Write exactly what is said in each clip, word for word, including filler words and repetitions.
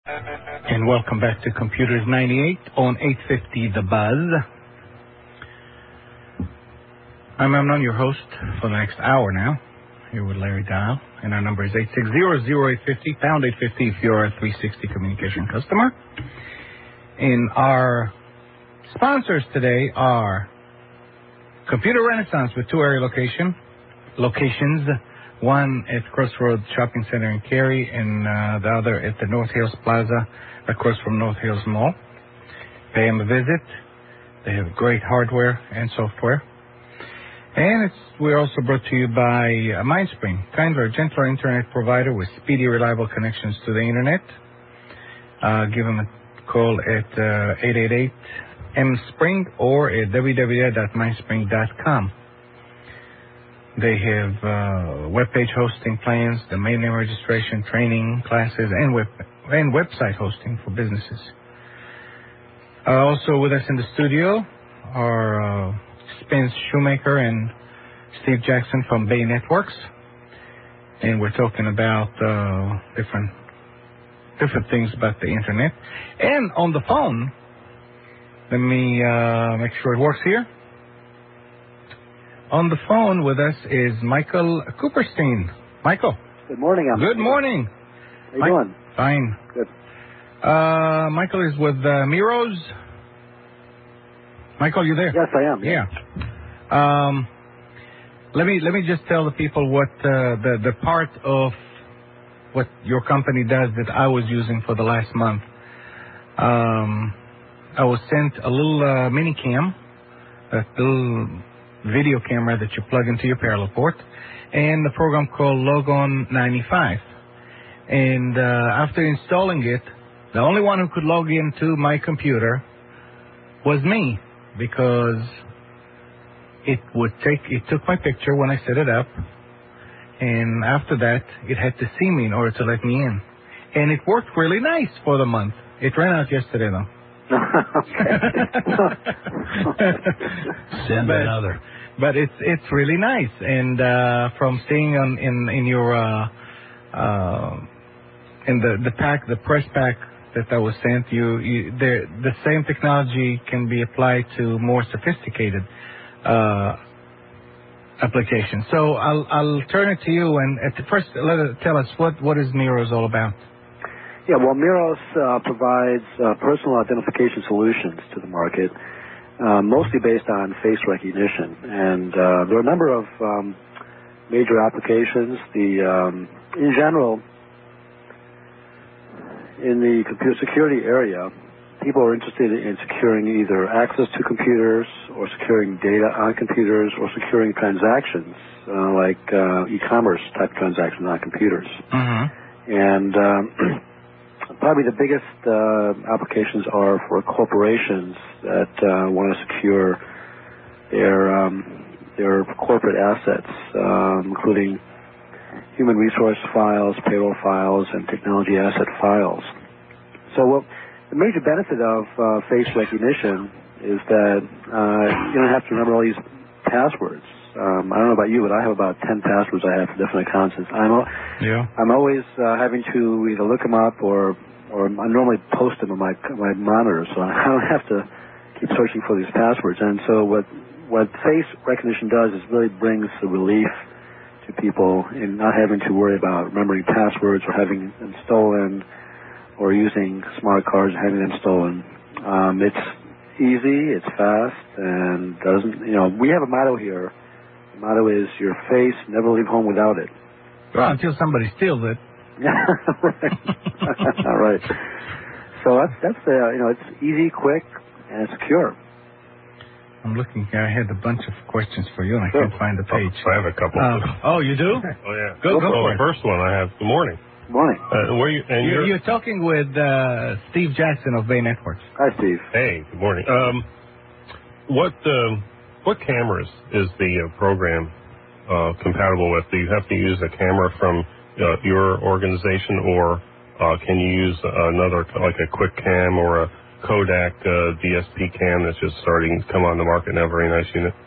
And welcome back to Computers ninety-eight on eight fifty The Buzz. I'm Amnon, your host for the next hour now, here with Larry Dial. And our number is eight six zero, zero eight five zero, pound eight fifty if you're a three sixty communication customer. And our sponsors today are Computer Renaissance with two area location, locations. One at Crossroads Shopping Center in Cary, and uh, the other at the North Hills Plaza across from North Hills Mall. Pay them a visit. They have great hardware and software. And it's, we're also brought to you by uh, MindSpring, kinder, gentler internet provider with speedy, reliable connections to the internet. Uh, give them a call at uh, eight eight eight M Spring or at w w w dot mindspring dot com. They have uh, web page hosting plans, domain name registration, training, classes, and web and website hosting for businesses. Uh, also with us in the studio are uh, Spence Shoemaker and Steve Jackson from Bay Networks, and we're talking about uh, different different things about the internet. And on the phone, let me uh, make sure it works here. On the phone with us is Michael Cooperstein. Michael. Good morning. I'm Good morning. How you Mike, doing? Fine. Good. Uh, Michael is with uh, Miros. Michael, you there? Yes, I am. Yeah. Um, let me let me just tell the people what uh, the the part of what your company does that I was using for the last month. Um, I was sent a little uh, mini cam, a little video camera that you plug into your parallel port, and the program called Logon ninety-five. And uh, after installing it, the only one who could log into my computer was me, because it would take it took my picture when I set it up, and after that it had to see me in order to let me in. And it worked really nice for the month. It ran out yesterday though. Send but, another. But it's it's really nice, and uh, from seeing on in in your uh, uh, in the the pack, the press pack that I was sent, you, you the the same technology can be applied to more sophisticated uh, applications. So I'll I'll turn it to you, and at the first let it, tell us what what is Miros all about. Yeah, well, Miros uh, provides uh, personal identification solutions to the market, uh, mostly based on face recognition. And uh, there are a number of um, major applications. The um, in general, in the computer security area, people are interested in securing either access to computers or securing data on computers or securing transactions, uh, like uh, e-commerce type transactions on computers. Mm-hmm. And um, probably the biggest uh, applications are for corporations that uh, want to secure their um, their corporate assets, um, including human resource files, payroll files, and technology asset files. So, well, the major benefit of uh, face recognition is that uh, you don't have to remember all these passwords. Um, I don't know about you, but I have about ten passwords I have for different accounts. I'm yeah. I'm always uh, having to either look them up or or I normally post them on my my monitor, so I don't have to keep searching for these passwords. And so what what face recognition does is really brings the relief to people in not having to worry about remembering passwords or having them stolen or using smart cards and having them stolen. Um, it's easy, it's fast, and doesn't you know we have a motto here. The motto is your face, never leave home without it. Well, until somebody steals it. Yeah, right. All right. So that's that's the uh, you know it's easy, quick, and secure. I'm looking here. I had a bunch of questions for you, and I sure. can't find the page. Oh, I have a couple. Uh, oh, you do? Oh yeah. Go, go well, for the it. first one I have. Good morning. Good morning. Uh, where you? And you're, you're, you're talking with uh, Steve Jackson of Bay Networks. Hi, Steve. Hey, good morning. Um, what um, what cameras is the uh, program uh, compatible with? Do you have to use a camera from uh, your organization, or uh, can you use another, like a quick cam or a Kodak uh, D S P cam that's just starting to come on the market now? Very nice unit.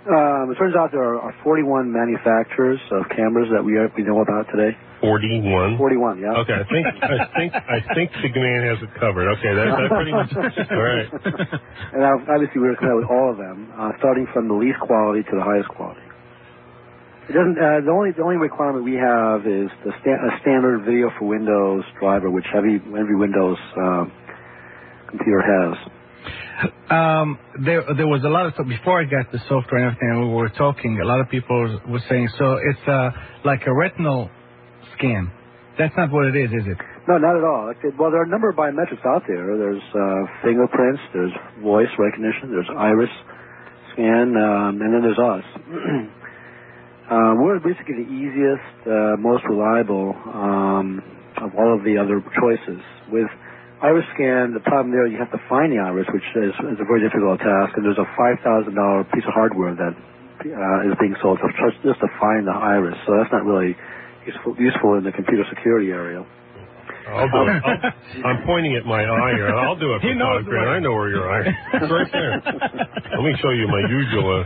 Um, it turns out there are, are forty-one manufacturers of cameras that we are, we know about today. forty-one. forty-one, yeah. Okay, I think I think I think the man has it covered. Okay, that, that pretty much all right. And obviously we were connected with all of them, uh, starting from the least quality to the highest quality. It doesn't. Uh, the only the only requirement we have is the sta- a standard video for Windows driver, which every every Windows uh, computer has. Um, there, there was a lot of stuff before I got the software and everything. And we were talking. A lot of people were saying, so it's uh, like a retinal scan. That's not what it is, is it? No, not at all. Well, there are a number of biometrics out there. There's uh, fingerprints, there's voice recognition, there's iris scan, um, and then there's us. uh, we're basically the easiest, uh, most reliable um, of all of the other choices. With iris scan, the problem there, you have to find the iris, which is, is a very difficult task, and there's a five thousand dollars piece of hardware that uh, is being sold to just, just to find the iris. So that's not really useful, useful in the computer security area. I'll do it. I'll, I'm pointing at my eye here. I'll do it for Todd Grant. I know where your eye is. It's right there. Let me show you my uvula.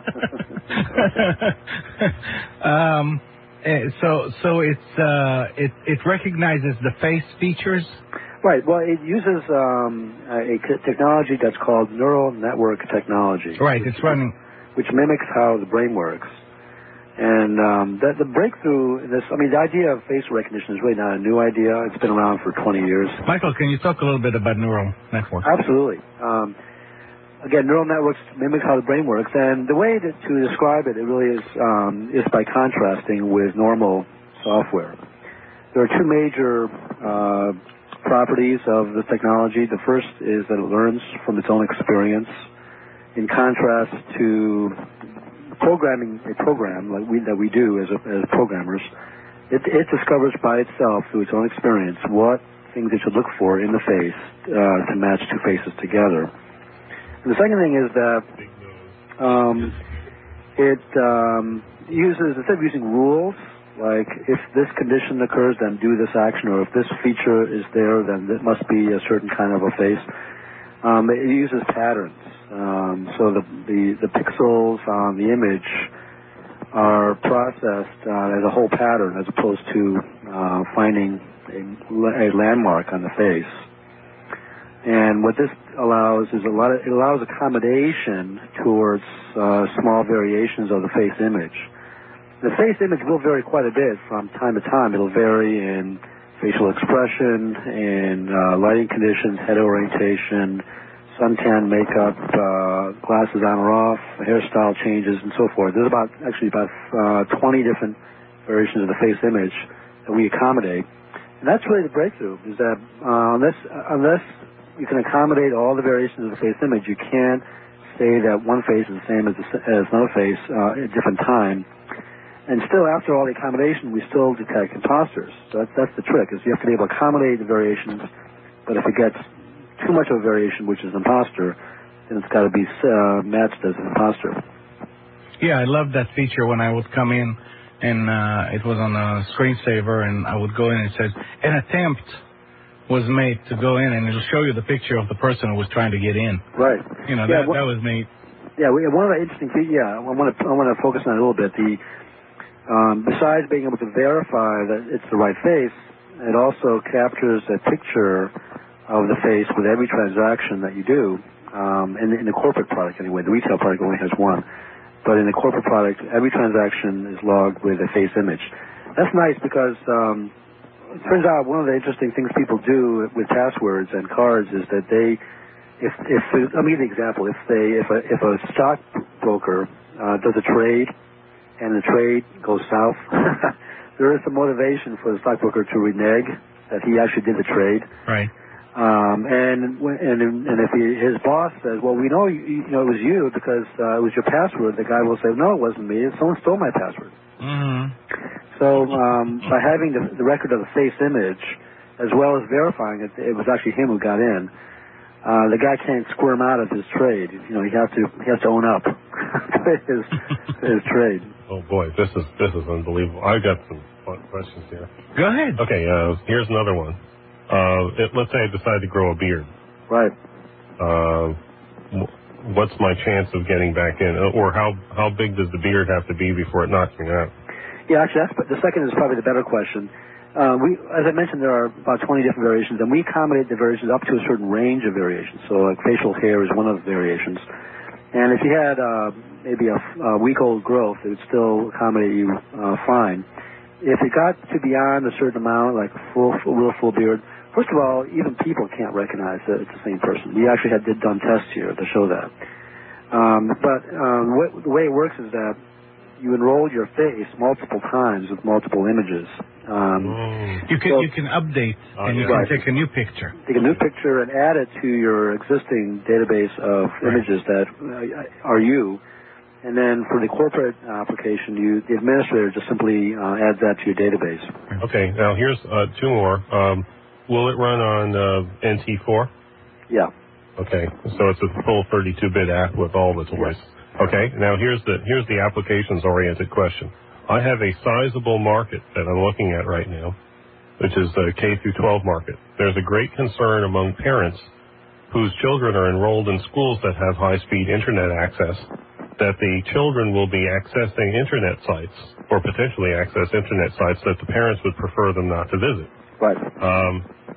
um, so so it's uh, it it recognizes the face features. Right. Well, it uses um, a technology that's called neural network technology. Right. Which, it's running, which mimics how the brain works. And um, the, the breakthrough in this, I mean, the idea of face recognition is really not a new idea. It's been around for twenty years. Michael, can you talk a little bit about neural networks? Absolutely. Um, again, neural networks mimic how the brain works. And the way to, to describe it, it really is, um, is by contrasting with normal software. There are two major uh, properties of the technology. The first is that it learns from its own experience, in contrast to programming a program like we that we do as a, as programmers. It, it discovers by itself through its own experience what things it should look for in the face uh, to match two faces together. And the second thing is that um, it um, uses, instead of using rules, like if this condition occurs, then do this action, or if this feature is there, then it must be a certain kind of a face. Um, it uses patterns. Um, so the, the the pixels on the image are processed uh, as a whole pattern, as opposed to uh, finding a, a landmark on the face. And what this allows is a lot of, it allows accommodation towards uh, small variations of the face image. The face image will vary quite a bit from time to time. It'll vary in facial expression, in uh, lighting conditions, head orientation, suntan, makeup, uh, glasses on or off, hairstyle changes, and so forth. There's about, actually about uh, twenty different variations of the face image that we accommodate. And that's really the breakthrough, is that uh, unless, unless you can accommodate all the variations of the face image, you can't say that one face is the same as, the, as another face uh, at a different time. And still, after all the accommodation, we still detect imposters. So that's, that's the trick, is you have to be able to accommodate the variations, but if it gets too much of a variation, which is an imposter, then it's got to be uh, matched as an imposter. Yeah, I love that feature when I would come in and uh, it was on a screensaver and I would go in and it says, an attempt was made to go in, and it'll show you the picture of the person who was trying to get in. Right. You know, yeah, that, well, that was neat. Yeah, we, one of the interesting features, yeah, I want to I want to focus on it a little bit. The um, besides being able to verify that it's the right face, it also captures a picture of the face with every transaction that you do. Um, in, in the corporate product, anyway. The retail product only has one. But in the corporate product, every transaction is logged with a face image. That's nice because um, it turns out one of the interesting things people do with passwords and cards is that they, if, if let me give you an example. If they, if a, if a stockbroker uh, does a trade and the trade goes south, there is some motivation for the stockbroker to renege that he actually did the trade. Right. Um, and and and if he, his boss says, "Well, we know you, you know it was you because uh, it was your password," the guy will say, "No, it wasn't me. Someone stole my password." Mm-hmm. So um, by having the, the record of the face image, as well as verifying it, it was actually him who got in. Uh, the guy can't squirm out of his trade. You know, he has to he has to own up to his to his trade. Oh boy, this is this is unbelievable. I've got some fun questions here. Go ahead. Okay, uh, here's another one. Uh, it, let's say I decide to grow a beard. Right. Uh, what's my chance of getting back in, or how how big does the beard have to be before it knocks me out? Yeah, actually, that's, the second is probably the better question. Uh, we, as I mentioned, there are about twenty different variations, and we accommodate the variations up to a certain range of variations. So, like facial hair is one of the variations. And if you had uh, maybe a, a week-old growth, it would still accommodate you uh, fine. If it got to beyond a certain amount, like a full, full, real full beard, first of all, even people can't recognize that it's the same person. We actually had did done tests here to show that. Um, but um, what, the way it works is that you enroll your face multiple times with multiple images. Um, mm. You can so, you can update oh, and you yeah. can right. take a new picture. Take a new picture and add it to your existing database of Right. images that uh, are you. And then for the corporate application, you the administrator just simply uh, adds that to your database. Okay, now here's uh, two more. Um, will it run on uh, N T four? Yeah. Okay, so it's a full thirty-two bit app with all the toys. Yes. Okay, now here's the here's the applications-oriented question. I have a sizable market that I'm looking at right now, which is the K through twelve market. There's a great concern among parents whose children are enrolled in schools that have high-speed internet access that the children will be accessing internet sites or potentially access internet sites that the parents would prefer them not to visit. Right. Um,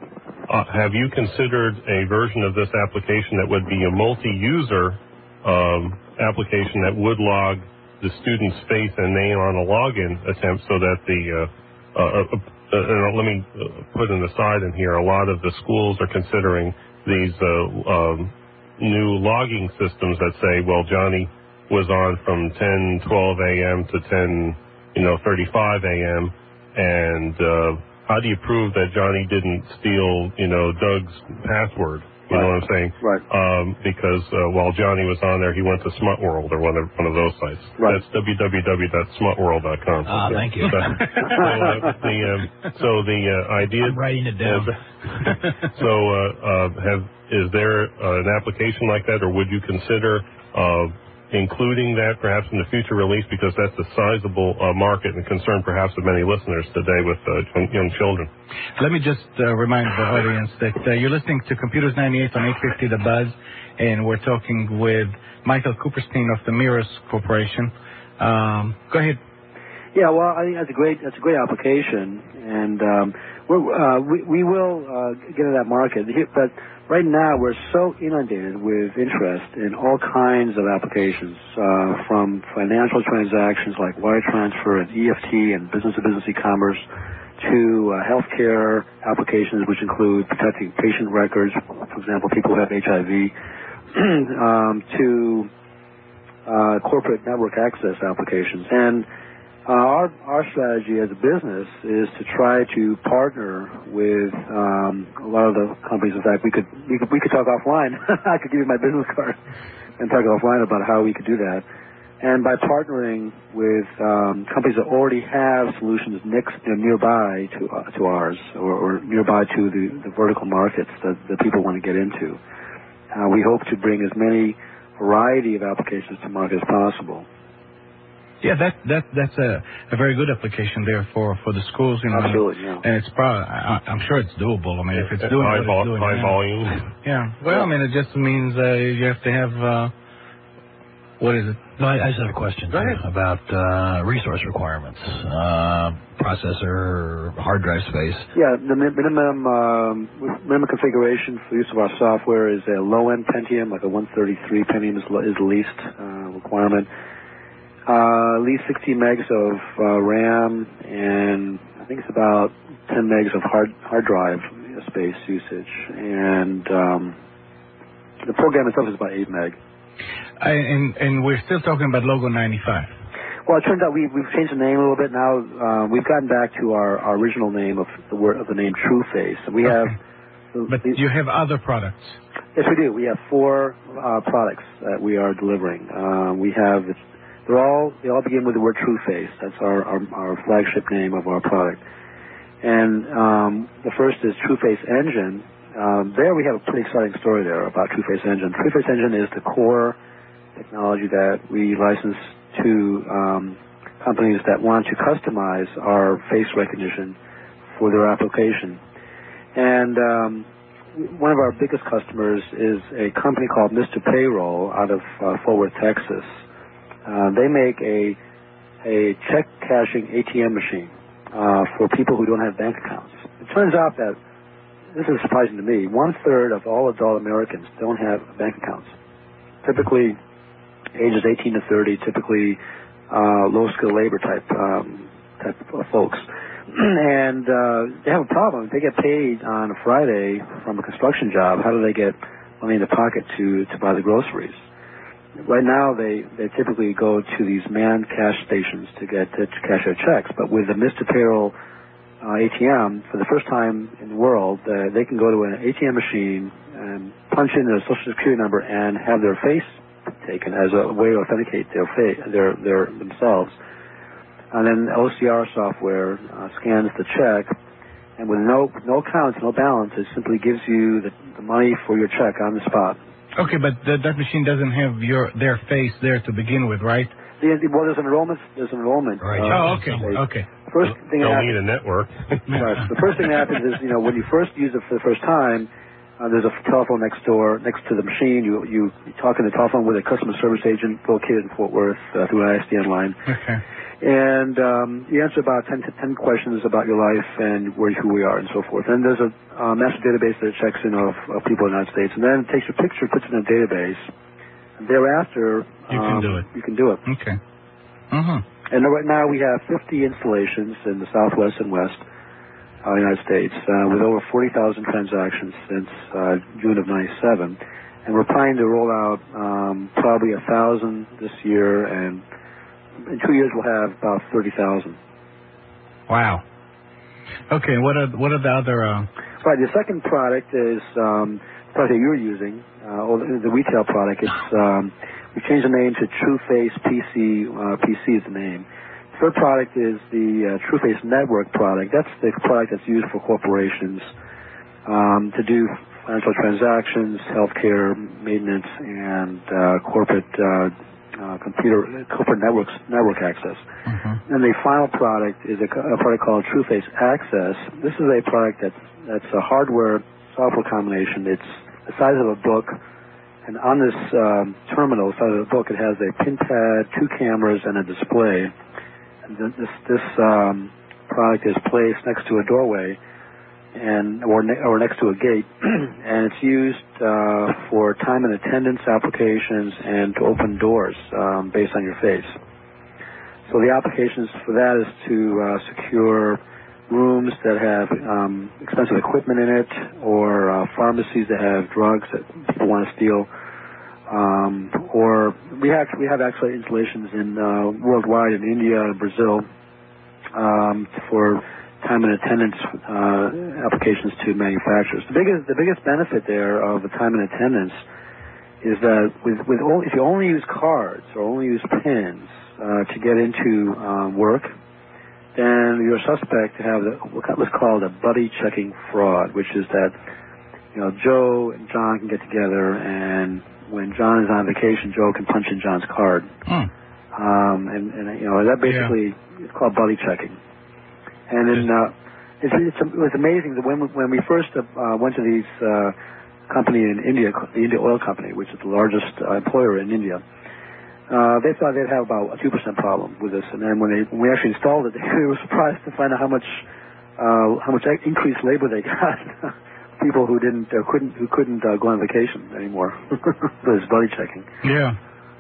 uh, have you considered a version of this application that would be a multi-user um, application that would log the student's face and name on a login attempt so that the, uh, uh, uh, uh, uh, let me put an aside in here, a lot of the schools are considering these uh, um, new logging systems that say, well, Johnny was on from ten twelve a.m. to ten, you know, thirty-five a.m. and uh, how do you prove that Johnny didn't steal, you know, Doug's password? You Right. know what I'm saying? Right. Um, because uh, while Johnny was on there, he went to Smut World or one of one of those sites. Right. That's w w w dot smut world dot com. Ah, thank you. So, so uh, the um, so the uh, idea. I'm writing it down. so uh, uh, have is there uh, an application like that, or would you consider uh, including that perhaps in the future release, because that's a sizable uh, market and concern perhaps of many listeners today with uh, young, young children? Let me just uh, remind the audience that uh, you're listening to Computers ninety-eight on eight fifty The Buzz, and we're talking with Michael Cooperstein of the Mirrors Corporation. Um, go ahead. Yeah, well, I think that's a great that's a great application, and um, we're, uh, we we will uh, get into that market. But right now, we're so inundated with interest in all kinds of applications, uh, from financial transactions like wire transfer and E F T and business-to-business e-commerce, to uh, healthcare applications, which include protecting patient records, for example, people who have H I V, um, to uh, corporate network access applications, and Uh, our our strategy as a business is to try to partner with um, a lot of the companies. In fact, we could we could, we could talk offline. I could give you my business card and talk offline about how we could do that. And by partnering with um, companies that already have solutions next you know, nearby to uh, to ours, or, or nearby to the, the vertical markets that, that people want to get into, uh, we hope to bring as many variety of applications to market as possible. Yeah, that that that's a, a very good application there for, for the schools, you know. Absolutely, yeah. And it's probably, I, I'm sure it's doable. I mean, if it's doing high, what vol- it's doing high now. volume. Yeah. Well, I mean, it just means uh, you have to have uh, what is it? No, I, I just have a question Go ahead. about uh, resource requirements, uh, processor, hard drive space. Yeah, the mi- minimum um, minimum configuration for use of our software is a low-end Pentium, like a one thirty-three Pentium is, is the least uh, requirement. Uh, at least sixty megs of uh, RAM, and I think it's about ten megs of hard hard drive space usage. And um, the program itself is about eight meg. I, and and we're still talking about Logo ninety-five. Well, it turns out we, we've changed the name a little bit now. Uh, we've gotten back to our, our original name of the word of the name TrueFace. And we Okay. have. But the, you have other products. Yes, we do. We have four uh, products that we are delivering. Uh, we have. They're all they all begin with the word TrueFace. That's our, our, our flagship name of our product. And um, the first is TrueFace Engine. Um, there we have a pretty exciting story there about TrueFace Engine. TrueFace Engine is the core technology that we license to um, companies that want to customize our face recognition for their application. And um, one of our biggest customers is a company called Mister Payroll out of uh, Fort Worth, Texas. Uh, they make a a check cashing A T M machine uh, for people who don't have bank accounts. It turns out that, this is surprising to me, one-third of all adult Americans don't have bank accounts. Typically, ages eighteen to thirty, typically uh, low-skilled labor type um, type of folks. And uh, they have a problem. They get paid on a Friday from a construction job. How do they get money in the pocket to, to buy the groceries? Right now, they, they typically go to these manned cash stations to get to, to cash their checks. But with the Mister Payroll uh, A T M, for the first time in the world, uh, they can go to an A T M machine and punch in their Social Security number and have their face taken as a way to authenticate their fa- their their themselves. And then O C R software uh, scans the check, and with no no accounts, no balance, it simply gives you the, the money for your check on the spot. Okay, but th- that machine doesn't have your their face there to begin with, right? The, well, there's an enrollment. There's an enrollment. Right. Uh, Oh, okay. state. Okay. First thing Don't that need a happens, network. right, the first thing that happens is, you know, when you first use it for the first time, uh, there's a telephone next door, next to the machine. You you, you talk on the telephone with a customer service agent located in Fort Worth uh, through an I S D N line. Okay. And um, you answer about ten to ten questions about your life and where, who we are and so forth. And there's a uh, master database that checks in of, of people in the United States. And then it takes your picture, puts it in a database. And thereafter, You can um, do it. You can do it. Okay. Mm-hmm. And right now we have fifty installations in the Southwest and West uh, United States uh, with over forty thousand transactions since uh, June of ninety-seven. And we're planning to roll out um, probably a thousand this year, and in two years we'll have about thirty thousand. Wow. Okay, what are what are the other... Uh... Right, the second product is um, the product that you're using, uh, or the, the retail product. It's um, we changed the name to TrueFace P C. Uh, P C is the name. The third product is the uh, TrueFace Network product. That's the product that's used for corporations um, to do financial transactions, healthcare, maintenance, and uh, corporate uh, uh, computer corporate networks network access. Mm-hmm. And the final product is a, a product called TrueFace Access. This is a product that's that's a hardware software combination. It's the size of a book, and on this um, terminal, the size of the book, it has a pin pad, two cameras, and a display. And th- this this um, product is placed next to a doorway, and or ne- or next to a gate, and it's used uh, for time and attendance applications and to open doors um, based on your face. So the applications for that is to uh, secure rooms that have um, expensive equipment in it, or uh, pharmacies that have drugs that people want to steal. Um, or we have we have actually installations in uh, worldwide in India and Brazil um, for time and attendance uh, applications to manufacturers. The biggest the biggest benefit there of the time and attendance is that with with only, if you only use cards or only use pins uh, to get into um, work, then you're suspect to have the, what's called a buddy checking fraud, which is that, you know, Joe and John can get together, and when John is on vacation, Joe can punch in John's card. Hmm. Um, and, and, you know, that basically yeah. it's called buddy checking. And then uh, it's, it's, it was amazing that when we, when we first uh, went to these uh, company in India, the India Oil Company, which is the largest uh, employer in India, Uh, they thought they'd have about a two percent problem with this, and then when, they, when we actually installed it, they were surprised to find out how much uh, how much increased labor they got. People who didn't uh, couldn't who couldn't uh, go on vacation anymore for this buddy checking. Yeah.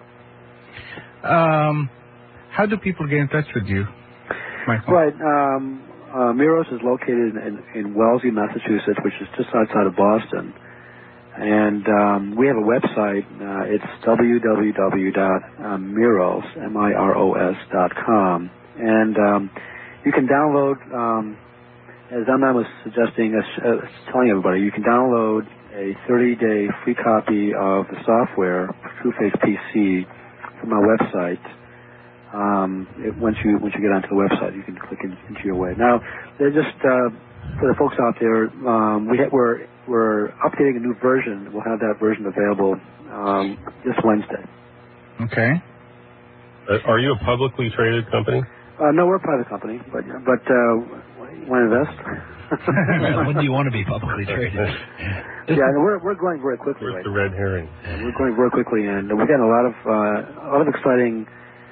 Um, how do people get in touch with you, Michael? Right. Um, uh, Miros is located in, in Wellesley, Massachusetts, which is just outside of Boston. And um, we have a website. Uh, it's w w w dot miros, M I R O S, dot com. And um, you can download, um, as Amnon was suggesting, uh, telling everybody, you can download a thirty-day free copy of the software, TrueFace P C, from our website. Um, it, once you once you get onto the website, you can click in, into your way. Now, they're just uh, for the folks out there. Um, we ha- we're we're updating a new version. We'll have that version available um, this Wednesday. Okay. Uh, are you a publicly traded company? Uh, no, we're a private company, but but uh, you want to invest? When do you want to be publicly traded? Yeah, and we're we're growing very quickly. Where's right the now. red herring? Yeah, we're growing very quickly, and we're getting a lot of uh, a lot of exciting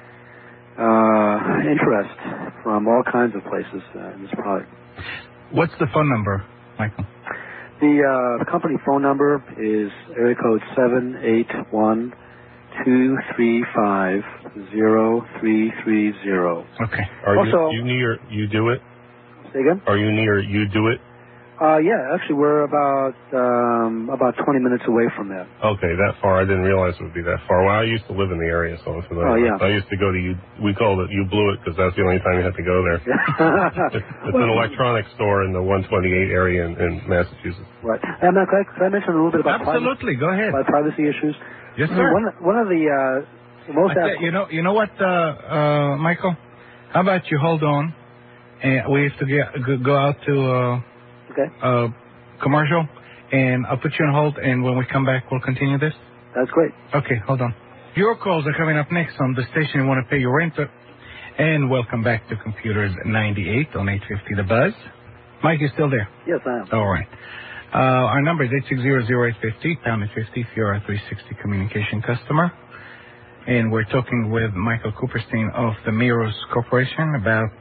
uh, interest from all kinds of places uh, in this product. What's the phone number, Michael? The, uh, the company phone number is area code seven eight one, two three five, zero three three zero. Okay. Are Also, you, you near you do it? Say again? Are you near you do it? Uh, yeah, actually, we're about um, about twenty minutes away from that. Okay, that far. I didn't realize it would be that far. Well, I used to live in the area, so I'm familiar. Oh, yeah. I used to go to you. We called it You Blew It because that's the only time you had to go there. it's it's an electronics store in the one twenty-eight area in, in Massachusetts. Right. And uh, could, I, could I mention a little bit about Absolutely. privacy, Go ahead. about privacy issues? Yes, sir. One one of the uh, most I tell- you know, you know what, uh, uh, Michael? How about you hold on, and we have to get, go- go out to uh, okay. uh, commercial, and I'll put you on hold, and when we come back, we'll continue this. That's great. Okay, hold on. Your calls are coming up next on the station you want to pay your rent. And welcome back to Computers ninety-eight on eight fifty The Buzz. Mike, you still there? Yes, I am. All right. Uh, our number is eight six zero, zero eight five zero, pound eight fifty if you're a three sixty communication customer. And we're talking with Michael Cooperstein of the Miros Corporation about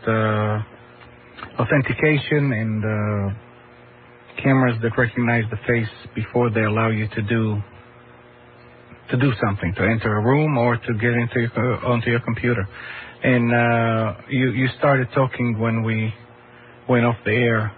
uh, authentication and uh, cameras that recognize the face before they allow you to do to do something, to enter a room or to get into your, uh, onto your computer. And uh, you you started talking when we went off the air.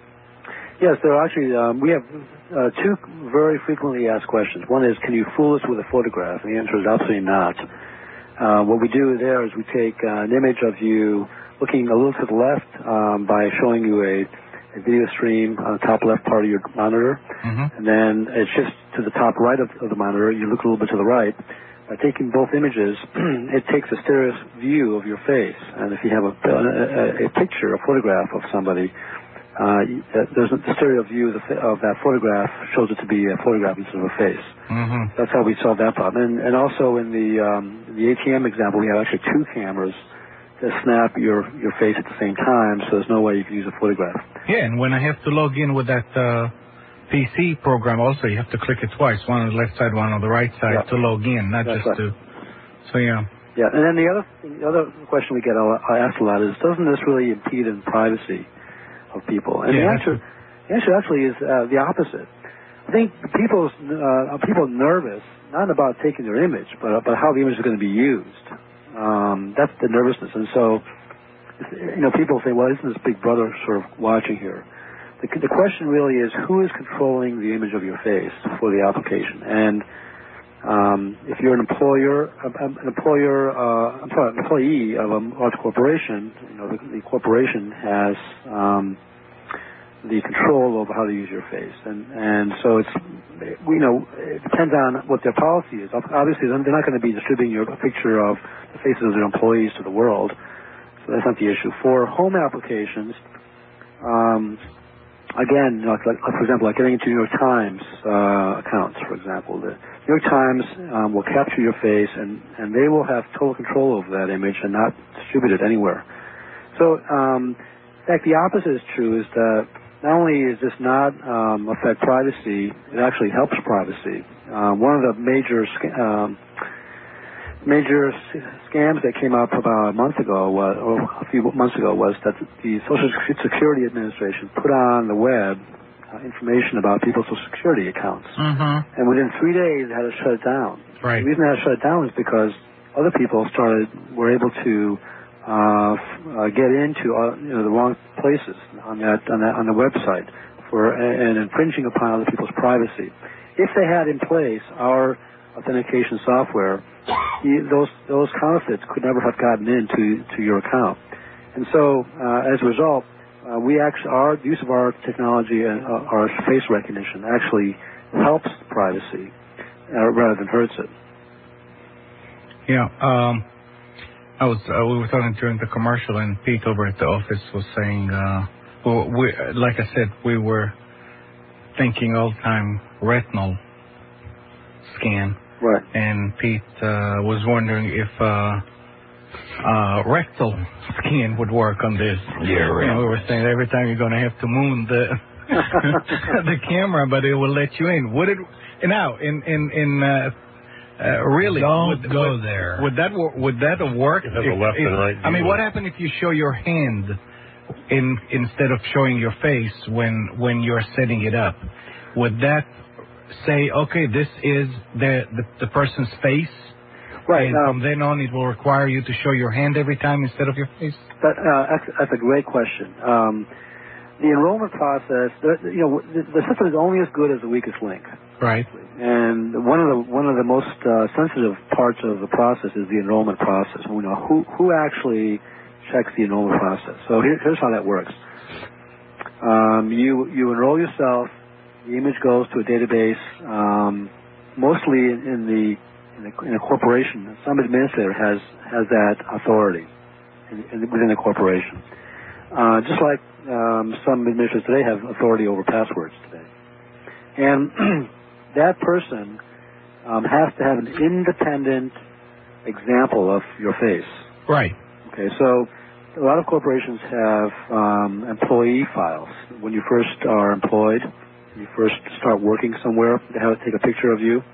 Yes, there are actually, um, we have uh, two very frequently asked questions. One is, can you fool us with a photograph? And the answer is absolutely not. Uh, what we do there is we take uh, an image of you looking a little to the left um, by showing you a, a video stream on the top left part of your monitor. Mm-hmm. And then it shifts to the top right of, of the monitor. You look a little bit to the right. By taking both images, it takes a stereo view of your face. And if you have a, a, a picture, a photograph of somebody, Uh, there's a, the stereo view of, the, of that photograph shows it to be a photograph instead of a face. Mm-hmm. That's how we solve that problem. And, and also in the um, the A T M example, we have actually two cameras that snap your, your face at the same time, so there's no way you can use a photograph. Yeah, and when I have to log in with that uh, P C program also, you have to click it twice, one on the left side, one on the right side, yeah, to log in, not That's just right. to... So, yeah. Yeah, and then the other, the other question we get asked a lot is, doesn't this really impede in privacy of people? And yeah, the answer, the answer actually is uh, the opposite. I think people's uh, people are nervous not about taking their image, but about how the image is going to be used. Um, that's the nervousness, and so you know, people say, "Well, isn't this Big Brother sort of watching here?" The, the question really is, who is controlling the image of your face for the application? And um, if you're an employer, an employer, uh, I'm sorry, an employee of a large corporation, you know, the, the corporation has um, the control over how to use your face, and and so it's, you know, it depends on what their policy is. Obviously, they're not going to be distributing your a picture of the faces of their employees to the world, so that's not the issue. For home applications, um, again, like, like, for example, like getting into New York Times uh, accounts, for example, the New York Times um, will capture your face, and, and they will have total control over that image and not distribute it anywhere. So, um, in fact, the opposite is true, is that not only is this not um, affect privacy, it actually helps privacy. Um, one of the major sc- um, major scams that came up about a month ago, was, or a few months ago, was that the Social Security Administration put on the web uh, information about people's Social Security accounts. Mm-hmm. And within three days, they had to shut it down. Right. The reason they had to shut it down is because other people started, were able to uh, uh, get into uh, you know, the wrong places on that, on that on the website for and infringing upon other people's privacy. If they had in place our authentication software, you, those those counterfeits could never have gotten into to your account. And so, uh, as a result, uh, we actually our use of our technology and uh, our face recognition actually helps privacy uh, rather than hurts it. Yeah. Um, I was uh, we were talking during the commercial, and Pete over at the office was saying, uh, well, we, like I said, we were thinking all the time retinal scan. Right. And Pete uh, was wondering if uh, uh, rectal scan would work on this. Yeah, right. You know, we were saying every time you're going to have to moon the the camera, but it will let you in. Would it now in in in uh, uh, really? Don't would, go would, there. Would that wo- would that work? It has if, a left if, and right I mean, view. what happened if you show your hand in instead of showing your face when when you're setting it up? Would that say, okay, this is the the, the person's face? Right. And Um, from then on, it will require you to show your hand every time instead of your face? that, uh, that's, that's a great question. Um, the enrollment process, the, you know, the, the system is only as good as the weakest link. Right. And one of the one of the most uh, sensitive parts of the process is the enrollment process. We know who who actually checks the enrollment process. So here, here's how that works. Um, you you enroll yourself. The image goes to a database, um, mostly in, in the in a, in a corporation. Some administrator has has that authority in, in, within the corporation. Uh, just like um, some administrators today have authority over passwords today. And that person um, has to have an independent example of your face. Right. Okay, so a lot of corporations have um, employee files. When you first are employed, you first start working somewhere, they have to take a picture of you.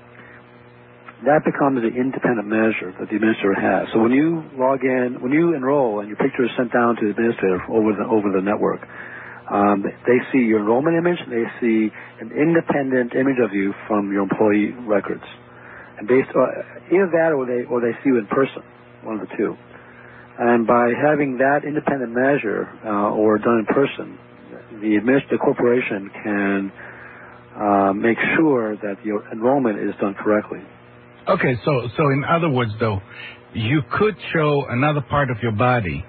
That becomes the independent measure that the administrator has. So when you log in, when you enroll and your picture is sent down to the administrator over the over the network, um, they see your enrollment image, they see an independent image of you from your employee records, and based on either that or they or they see you in person, one of the two. And by having that independent measure uh, or done in person, the administ- the corporation can uh, make sure that your enrollment is done correctly. Okay, so so in other words, though, you could show another part of your body,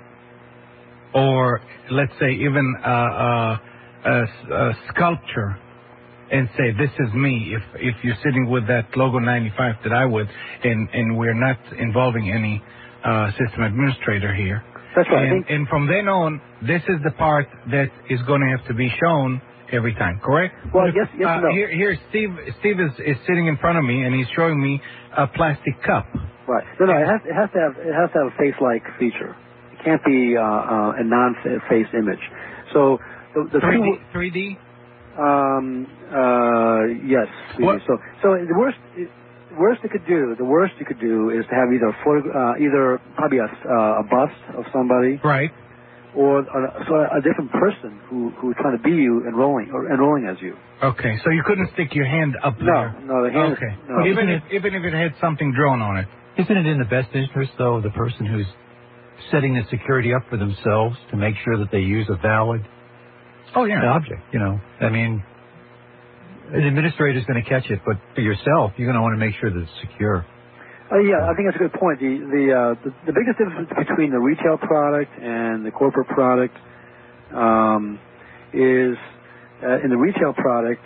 or let's say even uh, uh, a, a sculpture, and say this is me. If if you're sitting with that logo ninety-five that I would, and and we're not involving any uh, system administrator here. That's right. And, and from then on, this is the part that is going to have to be shown every time, correct? Well, yes, yes, uh, no. Here, here, Steve. Steve is, is sitting in front of me, and he's showing me a plastic cup. Right. No, no. It has, it has to have it has to have a face-like feature. It can't be uh, uh, a non-face image. So the, the three D. two, three D. Um. Uh. Yes. three D. What? So so the worst. The worst it could do, the worst you could do is to have either a photo, uh, either probably a, uh, a bust of somebody, Right. or a, so a different person who who trying to be you enrolling or enrolling as you. Okay, so you couldn't stick your hand up No, there. no, the hand. Okay. No. Even if even if it had something drawn on it. Isn't it in the best interest, though, of the person who's setting the security up for themselves to make sure that they use a valid Oh yeah. object? You know, I mean, an administrator's going to catch it, but for yourself, you're going to want to make sure that it's secure. Uh, yeah, I think that's a good point. The the, uh, the the biggest difference between the retail product and the corporate product um, is uh, in the retail product,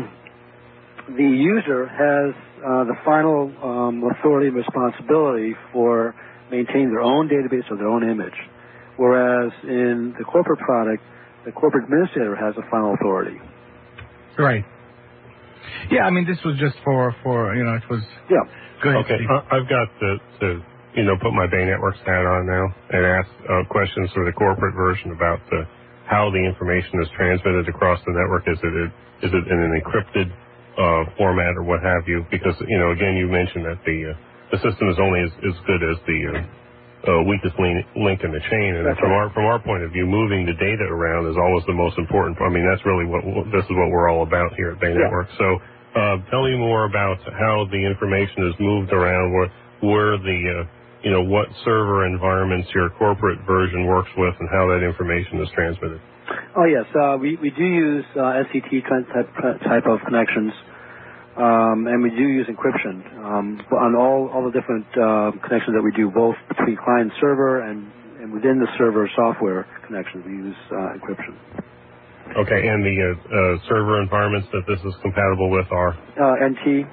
the user has uh, the final um, authority and responsibility for maintaining their own database or their own image, whereas in the corporate product, the corporate administrator has the final authority. Right. Yeah, I mean, this was just for, for you know, it was... Yeah. Go ahead, Okay, Steve. I- I've got to, to, you know, put my Bay Networks hat on now and ask uh, questions for the corporate version about the, how the information is transmitted across the network. Is it is it in an encrypted uh, format or what have you? Because, you know, again, you mentioned that the uh, the system is only as, as good as the uh, uh, weakest link, link in the chain. And That's from right. our from our point of view, moving the data around is always the most important. I mean, that's really what this is what we're all about here at Bay Yeah. Networks. So. Uh, tell me more about how the information is moved around, where, where the, uh, you know, what server environments your corporate version works with, and how that information is transmitted. Oh yes, uh, we we do use uh, S C T type type of connections, um, and we do use encryption um, on all all the different uh, connections that we do, both between client and server and, and within the server software connections. We use uh, encryption. Okay, and the uh, uh, server environments that this is compatible with are? Uh, N T.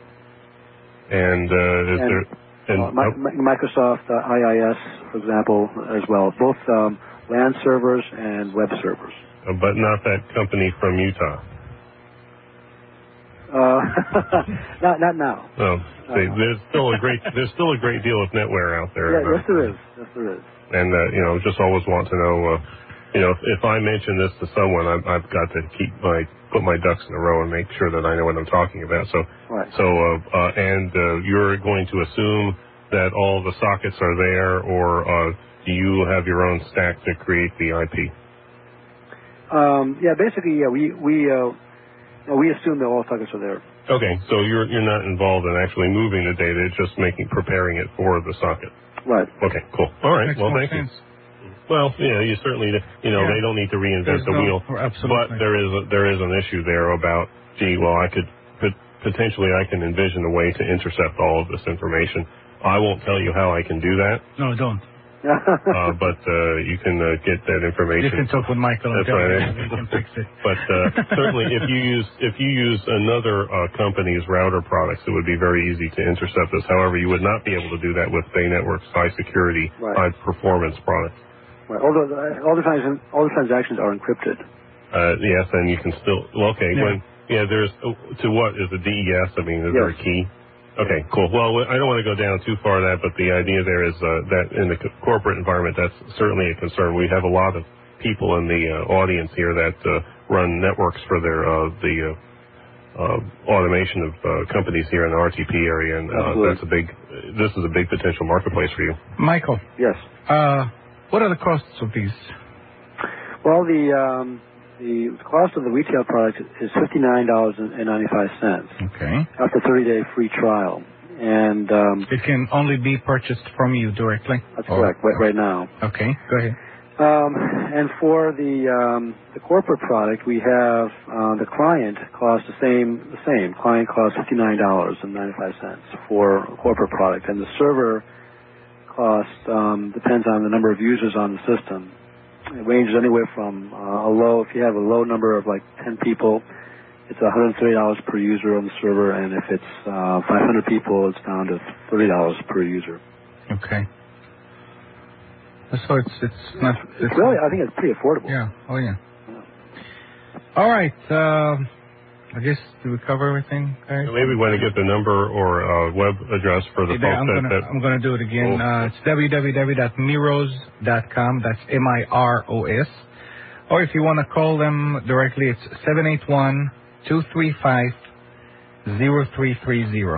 And uh, is and, there... And, uh, Mi- Mi- Microsoft uh, I I S, for example, as well. Both um, LAN servers and web servers. uh, but not that company from Utah. Uh, not not now. Oh, see, there's still a great there's still a great deal of NetWare out there. Yeah, yes, there is. Yes, there is. And uh, you know, just always want to know. Uh, you know, if, if I mention this to someone, I've, I've got to keep my put my ducks in a row and make sure that I know what I'm talking about. So, right. so, uh, uh, and uh, you're going to assume that all the sockets are there, or uh, do you have your own stack to create the I P? Um, yeah, basically, yeah, we we uh, we assume that all sockets are there. Okay, so you're you're not involved in actually moving the data; it's just making preparing it for the socket. Right. Okay, cool. All right. Makes well, more thank sense. you. Well, yeah, you certainly, you know, Yeah. they don't need to reinvent There's the no- wheel, absolutely. but there is a, there is an issue there about, gee, well, I could pot- potentially I can envision a way to intercept all of this information. I won't tell you how I can do that. No, don't. uh, but uh, you can uh, get that information. You can talk with Michael. That's and tell right. him. He can fix it. But uh, certainly, if you use if you use another uh, company's router products, it would be very easy to intercept this. However, you would not be able to do that with Bay Network's high security, Right. high performance product. Right. All the all the trans- all the transactions are encrypted. Uh, yes, and you can still. Well, okay, Yeah. when yeah, there's to what is the D E S? I mean, is there a Yes. key? Okay, cool. Well, I don't want to go down too far that, but the idea there is uh, that in the co- corporate environment, that's certainly a concern. We have a lot of people in the uh, audience here that uh, run networks for their uh, the uh, uh, automation of uh, companies here in the R T P area, and uh, Absolutely. that's a big. This is a big potential marketplace for you. Michael, Yes. uh, what are the costs of these? Well, the um, the cost of the retail product is fifty-nine dollars and ninety-five cents Okay. after thirty-day free trial, and um, It can only be purchased from you directly? that's Or- correct. Right, right now. Okay, go ahead. Um, and for the um, the corporate product, we have uh, the client costs the same. The same client costs fifty-nine dollars and ninety-five cents for a corporate product, and the server cost um, depends on the number of users on the system. It ranges anywhere from uh, a low. If you have a low number of like ten people, it's one hundred thirty dollars per user on the server, and if it's uh, five hundred people, it's down to thirty dollars per user. Okay. So it's it's not. It's really, I think it's pretty affordable. Yeah. Oh yeah. All right. Um, I guess did we cover everything, guys? Maybe we want to get the number or uh, web address for the Hey, folks I'm that, gonna that I'm gonna do it again. Oh. Uh, it's w w w dot miros dot com. That's M I R O S. Or if you want to call them directly, it's seven eight one, two three five, zero three three zero.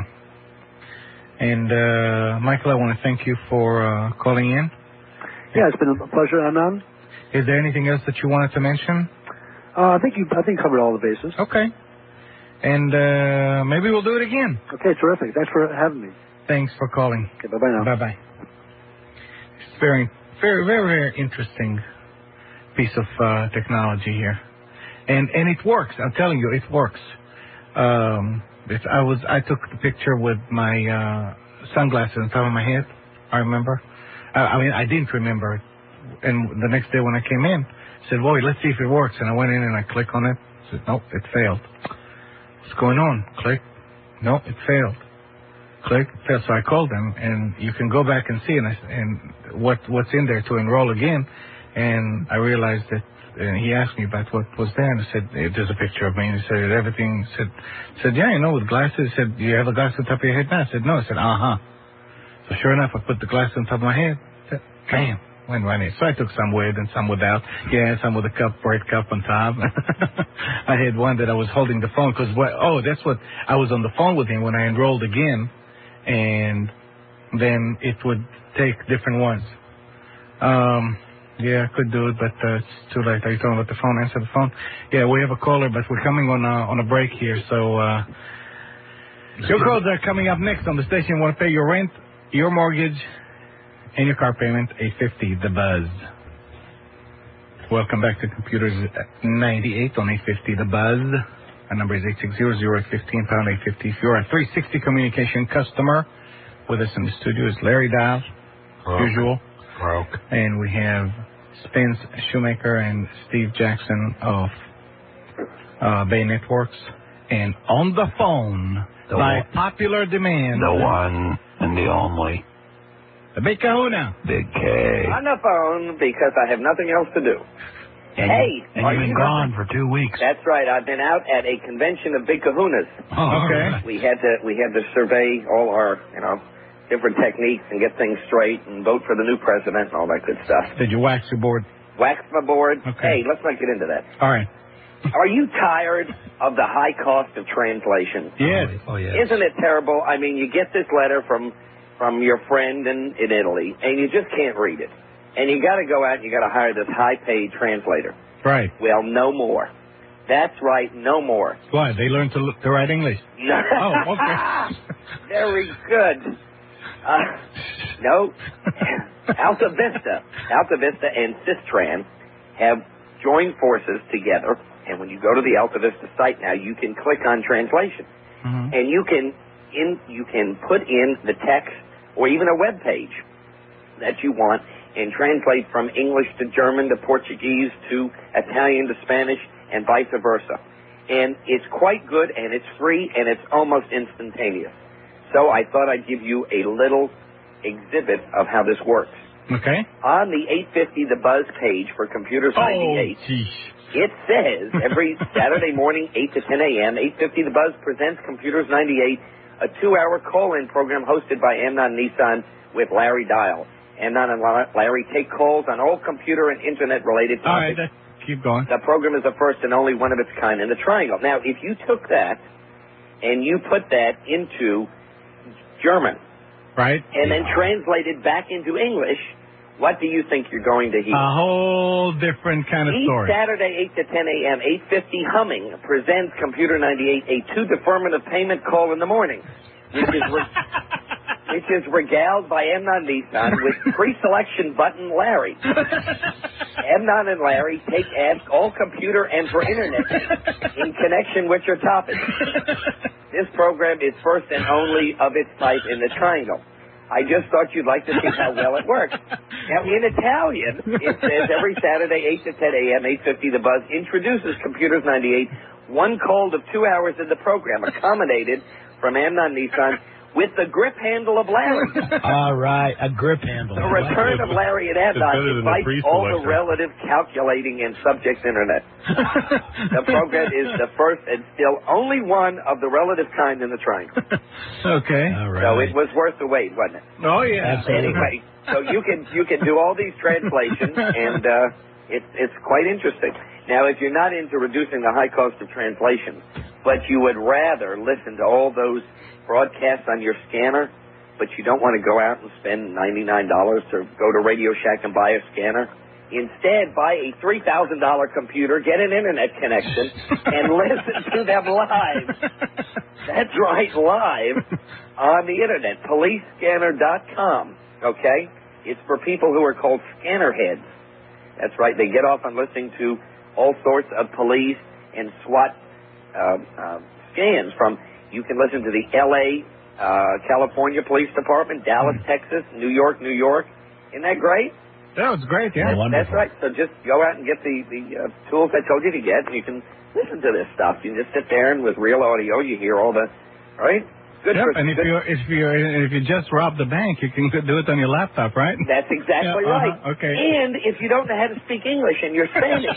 And uh, Michael, I want to thank you for uh, calling in. Yeah, it's been a pleasure, Anand. Is there anything else that you wanted to mention? Uh, I think you I think you covered all the bases. Okay. And uh, maybe we'll do it again. Okay, terrific. Thanks for having me. Thanks for calling. Okay, bye bye now. Bye bye. It's very, very, very, very interesting piece of uh, technology here, and and it works. I'm telling you, it works. Um, it's, I was I took the picture with my uh, sunglasses on top of my head. I remember. Uh, I mean, I didn't remember. And the next day when I came in, I said, "Boy, let's see if it works." And I went in and I clicked on it. I said, "Nope, it failed." What's going on? Click. No, it failed. Click. It failed. So I called them, and you can go back and see and, I, and what what's in there to enroll again. And I realized that. And he asked me about what was there, and I said, "There's a picture of me." And he said, "Everything." He said, "said Yeah, you know, with glasses." He said, "Do you have a glass on top of your head now?" I said, "No." I said, "Uh huh." So sure enough, I put the glass on top of my head. I said, "Bam." Went right in. So I took some with and some without. Yeah, some with a cup, bright cup on top. I had one that I was holding the phone because, oh, that's what, I was on the phone with him when I enrolled again, and then it would take different ones. Um, yeah, I could do it, but uh, it's too late. Are you talking about the phone? Answer the phone. Yeah, we have a caller, but we're coming on a, on a break here, so uh, your calls are coming up next on the station. You want to pay your rent, your mortgage, and your car payment, eight fifty, The Buzz. Welcome back to Computers ninety-eight on eight fifty, The Buzz. Our number is eight six zero, zero one five, pound eight fifty. If you're a three sixty communication customer, with us in the studio is Larry Dial, as usual. Broke. And we have Spence Shoemaker and Steve Jackson of uh, Bay Networks. And on the phone, The by one- popular demand, The one and the only. the Big Kahuna. Big K. On the phone because I have nothing else to do. And Hey, you, and are you've been you gone for two weeks. That's right. I've been out at a convention of big kahunas. Oh, Okay. We had to we had to survey all our you know different techniques and get things straight and vote for the new president and all that good stuff. Did you wax your board? Wax my board. Okay. Hey, let's not get into that. All right. Are you tired of the high cost of translation? Yes. Oh, yes. Isn't it terrible? I mean, you get this letter from from your friend in, in Italy, and you just can't read it. And you got to go out and you got to hire this high-paid translator. Right. Well, no more. That's right, no more. Why? They learned to, to write English. No. Oh, okay. Very good. Uh, no. Alta Vista, Alta Vista and Sistran have joined forces together, and when you go to the Alta Vista site now, you can click on translation, Mm-hmm. and you can in you can put in the text or even a web page that you want and translate from English to German to Portuguese to Italian to Spanish and vice versa. And it's quite good, and it's free, and it's almost instantaneous. So I thought I'd give you a little exhibit of how this works. Okay. On the eight fifty The Buzz page for Computers ninety-eight, Oh, geez. it says every Saturday morning, eight to ten a.m., eight fifty The Buzz presents Computers ninety-eight, a two-hour call-in program hosted by Amnon Nissan with Larry Dial. Amnon and Larry take calls on all computer and Internet-related All right. topics. That, keep going. The program is the first and only one of its kind in the Triangle. Now, if you took that and you put that into German Right. and then translated back into English, what do you think you're going to hear? A whole different kind of Each story. Saturday, eight to ten a.m., eight fifty Humming presents Computer ninety-eight, a two-deferment of payment call in the morning, which is re- which is regaled by Amnon Nissan with pre-selection button Larry. Amnon and Larry take Ask All Computer and for Internet in connection with your topic. This program is first and only of its type in the Triangle. I just thought you'd like to see how well it works. Now, in Italian, it says every Saturday, eight to ten a.m., eight fifty The Buzz introduces Computers ninety-eight, one call of two hours in the program, accommodated from Amnon Nissan with the grip handle of Larry. All right, a grip handle. The return of Larry and It's better Amnon than the invites all the pre-selection. relative calculating and subjects internet. The program is the first and still only one of the relative kind in the Triangle. Okay. All right. So it was worth the wait, wasn't it? Oh, yeah. Absolutely. Anyway, so you can you can do all these translations, and uh, it's it's quite interesting. Now, if you're not into reducing the high cost of translation, but you would rather listen to all those broadcasts on your scanner, but you don't want to go out and spend ninety-nine dollars to go to Radio Shack and buy a scanner, instead buy a three thousand dollars computer, get an internet connection, and listen to them live. That's right, live on the internet, police scanner dot com, okay? It's for people who are called scanner heads. That's right, they get off on listening to all sorts of police and SWAT uh, uh, scans from, you can listen to the L A, uh, California Police Department, Dallas, Texas, New York, New York. Isn't that great? That was great, yeah. Wonderful. That's right. So just go out and get the, the uh, tools I told you to get, and you can listen to this stuff. You can just sit there, and with real audio, you hear all the, right? Good Yep, for, and if good- you if you if you just rob the bank, you can do it on your laptop, right? That's exactly Yeah, right. uh-huh, okay. And if you don't know how to speak English and you're Spanish,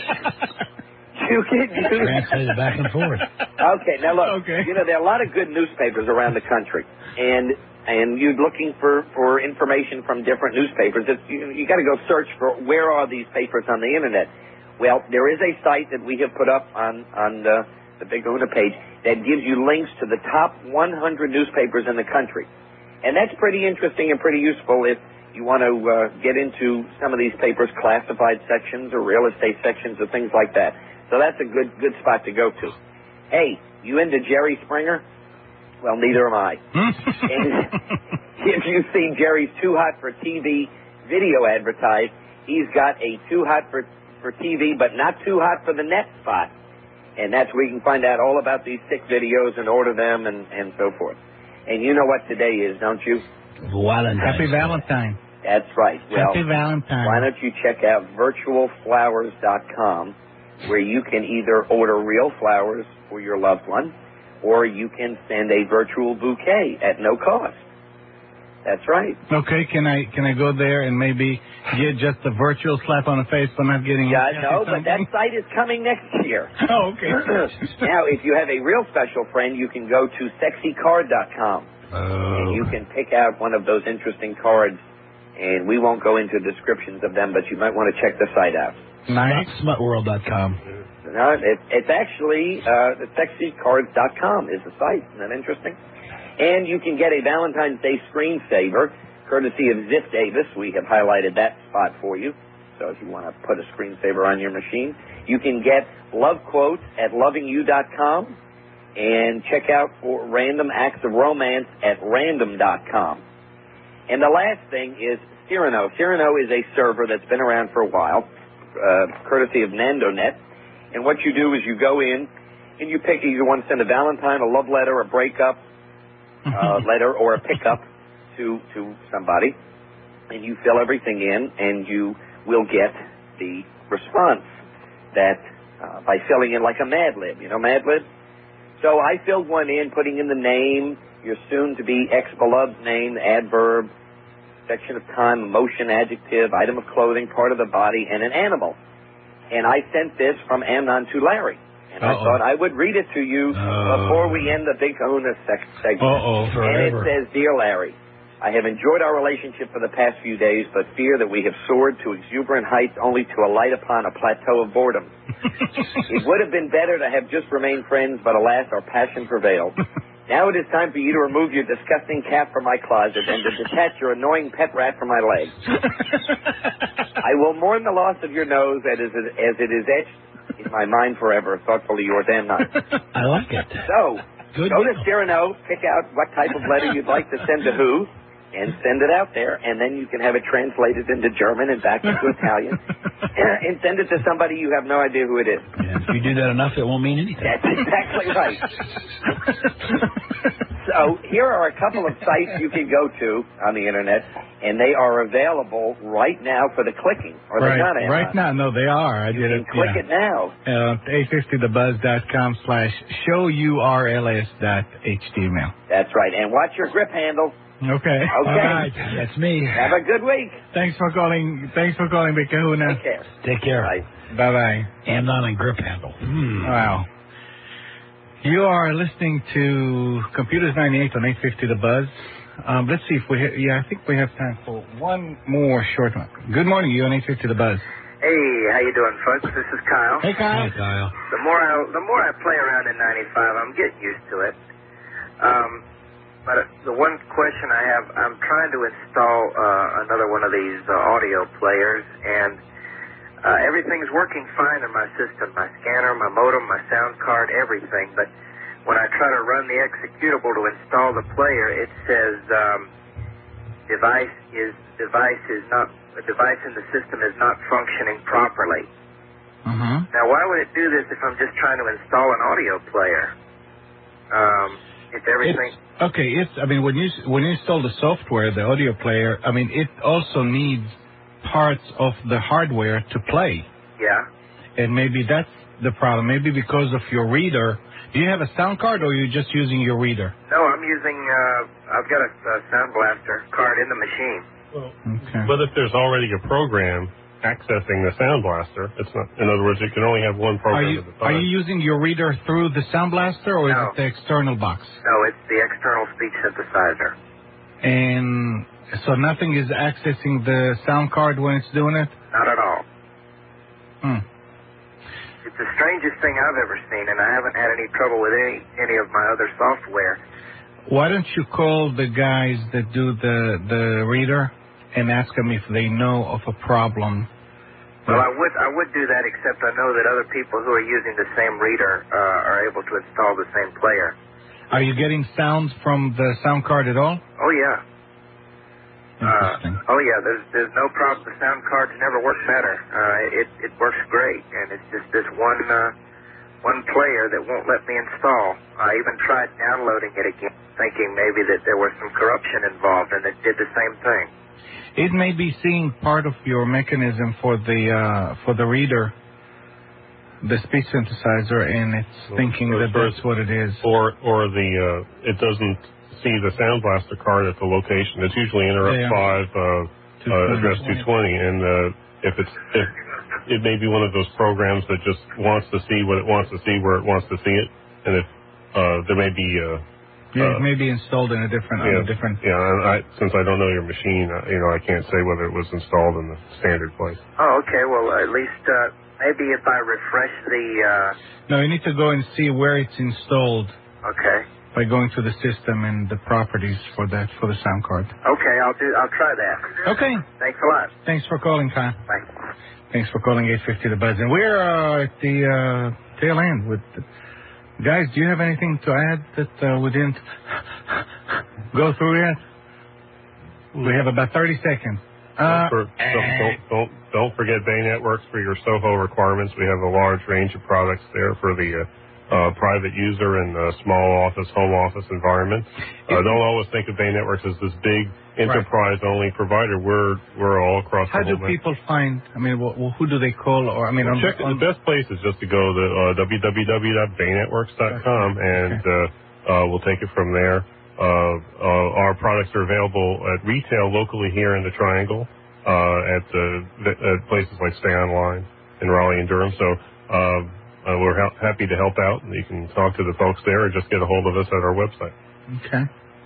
you can use... Translate it back and forth. Okay, now look, Okay. you know, there are a lot of good newspapers around the country, and and you're looking for, for information from different newspapers. It's, you you got to go search for where are these papers on the Internet. Well, there is a site that we have put up on, on the, the Big Kahuna page that gives you links to the top one hundred newspapers in the country. And that's pretty interesting and pretty useful if you want to uh, get into some of these papers' classified sections or real estate sections or things like that. So that's a good good spot to go to. Hey, you into Jerry Springer? Well, neither am I. And if you see Jerry's Too Hot for T V video advertised, he's got a Too Hot for, for T V but not Too Hot for the Net spot. And that's where you can find out all about these sick videos and order them and, and so forth. And you know what today is, don't you? Valentine's Happy Day. Valentine. That's right. Well, Happy Valentine. why don't you check out virtual flowers dot com, where you can either order real flowers for your loved one, or you can send a virtual bouquet at no cost. That's right. Okay, can I can I go there and maybe get just a virtual slap on the face for not getting? Yeah, no, but that site is coming next year. Oh, okay. Now, if you have a real special friend, you can go to sexy card dot com. Oh. And you can pick out one of those interesting cards, and we won't go into descriptions of them, but you might want to check the site out. Nice. smut world dot com. No, it, it's actually uh, sexy cards dot com is the site. Isn't that interesting? And you can get a Valentine's Day screensaver, courtesy of Ziff Davis. We have highlighted that spot for you. So if you want to put a screensaver on your machine, you can get love quotes at loving you dot com and check out for random acts of romance at random dot com. And the last thing is Cyrano. Cyrano is a server that's been around for a while, uh, courtesy of NandoNet. And what you do is you go in and you pick, you want to send a Valentine, a love letter, a breakup, uh, letter or a pickup to to somebody, and you fill everything in, and you will get the response that uh, by filling in like a Mad Lib. You know Mad Lib? So I filled one in, putting in the name, your soon-to-be ex-beloved's name, adverb, section of time, emotion, adjective, item of clothing, part of the body, and an animal. And I sent this from Amnon to Larry. And Uh-oh. I thought I would read it to you Uh, before we end the Big Kahuna sec- segment. Uh-oh, And forever. it says, Dear Larry, I have enjoyed our relationship for the past few days, but fear that we have soared to exuberant heights only to alight upon a plateau of boredom. It would have been better to have just remained friends, but alas, our passion prevailed. Now it is time for you to remove your disgusting cat from my closet and to detach your annoying pet rat from my leg. I will mourn the loss of your nose as it is, as it is etched in my mind forever. Thoughtfully yours, Amnon. I like it. So, Good go to deal. Cyrano, pick out what type of letter you'd like to send to who, and send it out there, and then you can have it translated into German and back into Italian, and send it to somebody you have no idea who it is. And if you do that enough, it won't mean anything. That's exactly right. So here are a couple of sites you can go to on the Internet, and they are available right now for the clicking. Or right, they're not, Amnon. right now, no, they are. I You did can it. click yeah. it now. Uh, eight fifty the buzz dot com slash show U R L S dot H T M L. That's right. And watch your grip handle. Okay. Okay. All right. That's me. Have a good week. Thanks for calling. Thanks for calling, Big Kahuna. Take care. Take care. Bye. Bye-bye. Amnon and grip handle. Hmm. Wow. You are listening to Computers ninety-eight on eight fifty The Buzz. Um, let's see if we ha- yeah, I think we have time for one more short one. Good morning, you on eight fifty The Buzz. Hey, how you doing, folks? This is Kyle. Hey, Kyle. Hey, Kyle. The more I the more I play around in ninety-five, I'm getting used to it. Um, but the one question I have, I'm trying to install uh, another one of these uh, audio players, and uh, everything's working fine in my system. My scanner, my modem, my sound card, everything. But when I try to run the executable to install the player, it says um, device is device is not a device in the system is not functioning properly. Mm-hmm. Now, why would it do this if I'm just trying to install an audio player? Um, if everything... It's, okay, it's, I mean, when you, when you install the software, the audio player, I mean, it also needs parts of the hardware to play. Yeah. And maybe that's the problem. Maybe because of your reader. Do you have a sound card, or are you just using your reader? No, I'm using, uh, I've got a, a Sound Blaster card in the machine. Well, Okay. but if there's already a program accessing the Sound Blaster, it's not. In other words, you can only have one Are program you, at a are time. you using your reader through the Sound Blaster, or is No. it the external box? No, it's the external speech synthesizer. And so nothing is accessing the sound card when it's doing it? Not at all. Hmm. It's the strangest thing I've ever seen, and I haven't had any trouble with any, any of my other software. Why don't you call the guys that do the the reader and ask them if they know of a problem? Well, I would I would do that, except I know that other people who are using the same reader uh, are able to install the same player. Are you getting sounds from the sound card at all? Oh, yeah. Interesting. Uh, oh, yeah, there's there's no problem. The sound cards never work better. Uh, it, it works great, and it's just this one, uh, one player that won't let me install. I even tried downloading it again, thinking maybe that there was some corruption involved, and it did the same thing. It may be seeing part of your mechanism for the uh, for the reader, the speech synthesizer, and it's Well, thinking or that first- that's what it is. Or or the uh, it doesn't see the Sound Blaster card at the location. It's usually Interrupt Yeah. five, uh, uh, address two twenty, and uh, if it's if it may be one of those programs that just wants to see what it wants to see where it wants to see it, and if uh, there may be uh, Yeah, uh, it may be installed in a different, yeah, on a different. yeah. And I, since I don't know your machine, uh, you know, I can't say whether it was installed in the standard place. Oh, okay. Well, at least uh, maybe if I refresh the. Uh... No, you need to go and see where it's installed. Okay. By going to the system and the properties for that for the sound card. Okay, I'll do. I'll try that. Okay. Thanks a lot. Thanks for calling, Kyle. Bye. Thanks for calling eight fifty The Buzz. And we're uh, at the uh, tail end with. The, guys, do you have anything to add that uh, we didn't go through yet? We have about thirty seconds. Uh, don't, for, don't, don't, don't, don't forget Bay Networks for your SOHO requirements. We have a large range of products there for the uh, uh, private user and uh, small office, home office environment. Uh, don't always think of Bay Networks as this big enterprise-only provider. We're we're all across How the do whole people find? I mean, well, who do they call? Or I mean, well, on, check on, the best place is just to go to uh, w w w dot bay networks dot com, and uh, uh, we'll take it from there. Uh, uh, our products are available at retail locally here in the Triangle, uh, at, uh, at places like Stay Online in Raleigh and Durham. So uh, uh, we're ha- happy to help out, and you can talk to the folks there or just get a hold of us at our website. Okay.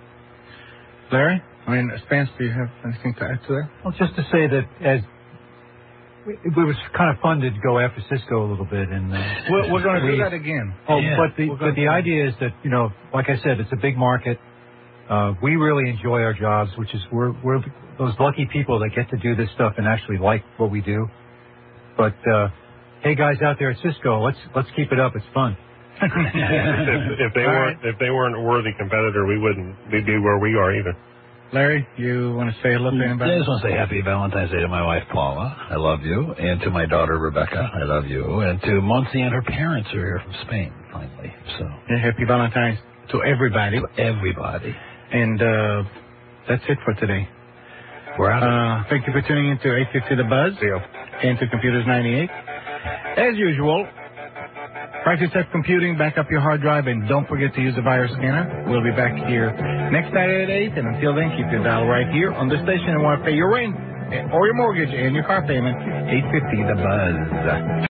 Larry? I mean, Spence, do you have anything to add to that? Well, just to say that as it, it was kind of fun to go after Cisco a little bit, and uh, we're, we're going to do that again. Oh, yeah. but the but the idea is that, you know, like I said, it's a big market. Uh, we really enjoy our jobs, which is we're we're those lucky people that get to do this stuff and actually like what we do. But uh, hey, guys out there at Cisco, let's let's keep it up. It's fun. if, if they All weren't right. if they weren't a worthy competitor, we wouldn't be where we are either. Larry, you want to say hello to anybody? I just want to say happy Valentine's Day to my wife, Paula. I love you. And to my daughter, Rebecca. I love you. And to Monty and her parents who are here from Spain, finally. So yeah, happy Valentine's to everybody. To everybody. And uh, that's it for today. We're out. Uh, thank you for tuning in to eight fifty The Buzz and to Computers ninety-eight. As usual, practice at computing, back up your hard drive, and don't forget to use the virus scanner. We'll be back here next Saturday at eight, and until then, keep your dial right here on the station and want to pay your rent or your mortgage and your car payment, eight fifty The Buzz.